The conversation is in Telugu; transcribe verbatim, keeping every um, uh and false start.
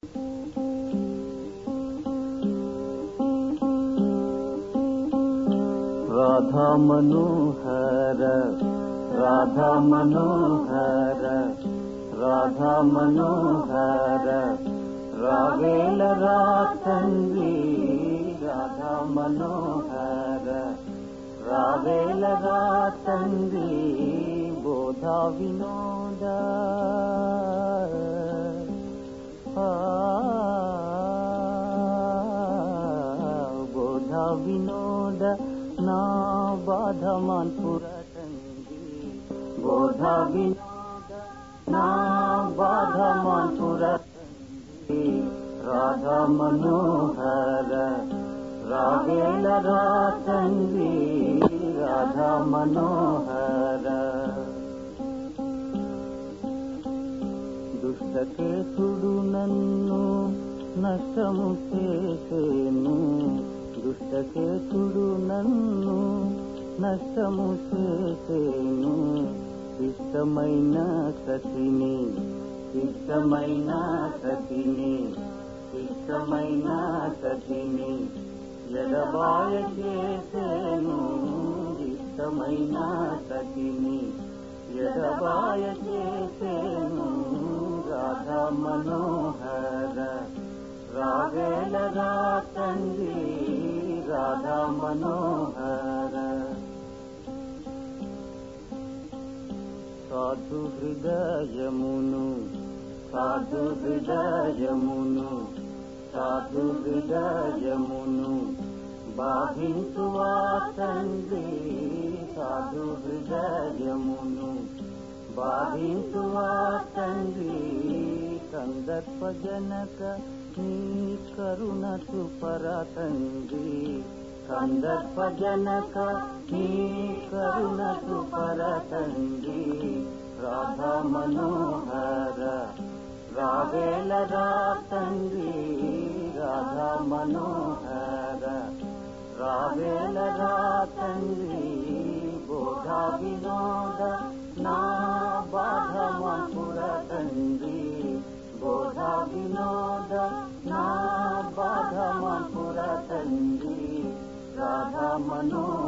राधा मनोहर राधा मनोहर राधा मनोहर रावेल रातंगी राधा मनोहर रावेल रातंगी बोधा विनोद बोधा विनोद ना बाधा मन पुरतंगी बोधा विनोद ना बाधा मन पुरतंगी राधा मनोहर रावेल रातंगी राधा मनोहर దుష్టకేతుడు నన్ను నష్టము చేసేను దుష్టకేతుడు నన్ను నష్టము చేసేను ఇష్టమైన సతిని ఇష్టమైన సతిని ఇష్టమైన సతిని ఎడబాయ చేసేను ఇష్టమైన సతిని ఎడబాయ చేసేను రాధా మనోహర రావేల రాతంగి రాధా మనోహర సాధు హృదయమును సాధు హృదయమును సాధు హృదయమును బాధించువా తండ్రి సాధు హృదయమును బాధించువా తండ్రి కందర్పజనక నీ కరుణ సుపర తండ్రి కందర్పజనక నీ కరుణ సుపర తండ్రి రాధా మనోహర రావేల రాతండ్రి రాధా మనోహర రావేల రాతండ్రి బోధా వినోద నా బాధమపుర తండ్రి బోధా వినోద నా బాధమపుర తండ్రి రాధా మనోహర